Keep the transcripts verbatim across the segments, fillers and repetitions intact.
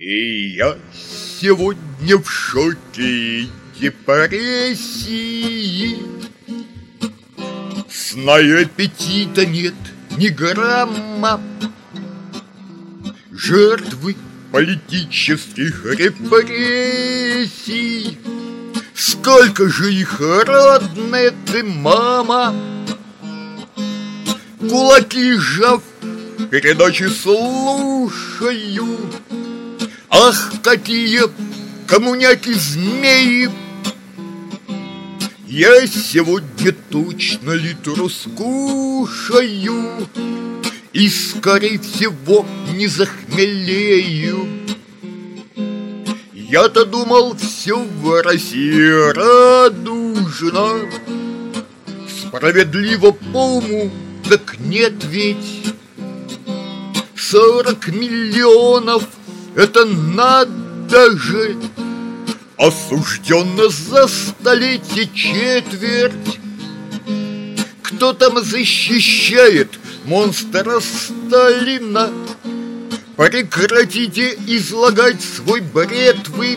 И я сегодня в шоке и депрессии. Сна и аппетита нет ни грамма. Жертвы политических репрессий. Сколько же их, родная ты мама! Кулаки сжав, передачи слушаю. Ах, какие коммуняки-змеи! Я сегодня точно литру скушаю и, скорее всего, не захмелею. Я-то думал, все в России радужно, справедливо по уму, так нет ведь. Сорок миллионов — это надо же! Осужденно за столетие четверть. Кто там защищает монстра Сталина? Прекратите излагать свой бред вы.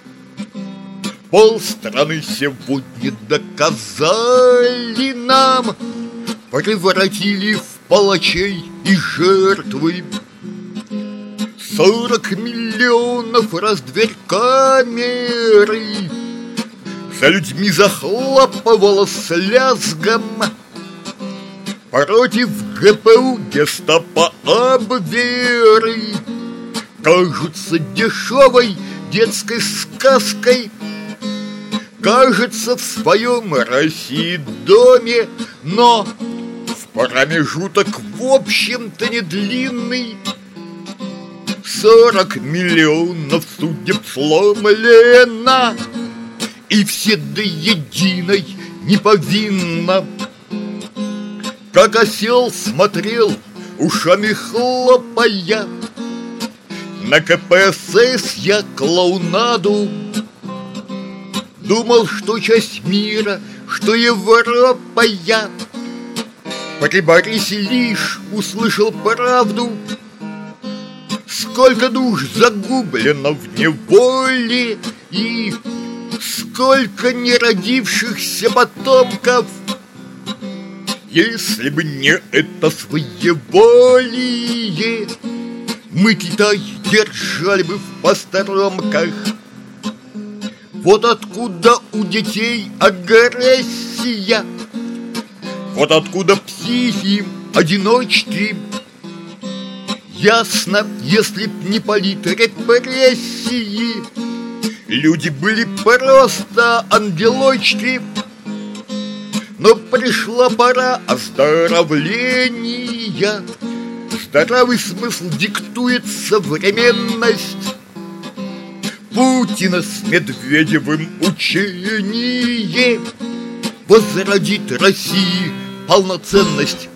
Полстраны сегодня доказали нам, превратили в палачей и жертвы. Сорок миллионов раз дверь камеры за людьми захлопывала с лязгом. Против ГПУ гестапо обверы кажутся дешевой детской сказкой. Кажется, в своем России доме, но в промежуток в общем-то не длинный. Сорок миллионов судеб сломлено, и все до единой не повинно. Как осел смотрел, ушами хлопая, на ка пэ эс эс я клоунаду. Думал, что часть мира, что Европа я. При Борисе лишь услышал правду. Сколько душ загублено в неволе, и сколько неродившихся потомков. Если бы не это своеволие, мы Китай держали бы в посторонках. Вот откуда у детей агрессия, вот откуда психи, одиночки. Ясно, если б не политрепрессии, люди были просто ангелочки. Но пришла пора оздоровления. Здравый смысл диктует современность. Путина с Медведевым учение возродит России полноценность.